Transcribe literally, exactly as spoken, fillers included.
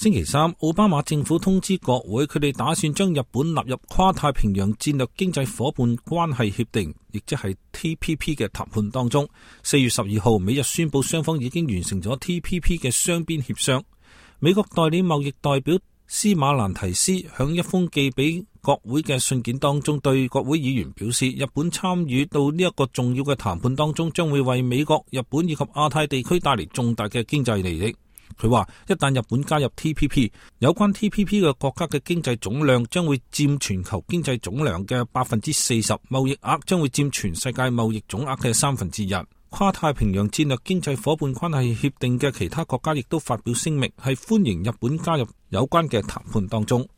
星期三，奧巴馬政府通知國會，佢哋打算將日本納入跨太平洋戰略經濟夥伴關係協定，亦即係 T P P 嘅談判當中。四月十二號，美日宣布雙方已經完成咗 T P P 嘅雙邊協商。美國代理貿易代表斯馬蘭提斯響一封寄俾國會嘅信件當中，對國會議員表示，日本參與到呢一個重要嘅談判當中，將會為美國、日本以及亞太地區帶嚟重大嘅經濟利益。佢話一旦日本加入 T P P， 有關 T P P 嘅國家嘅經濟總量將會佔全球經濟總量嘅百分之四十，貿易額將會佔全世界貿易總額嘅三分之一。跨太平洋戰略經濟夥伴關係協定嘅其他國家亦都發表聲明，係歡迎日本加入有關嘅談判當中。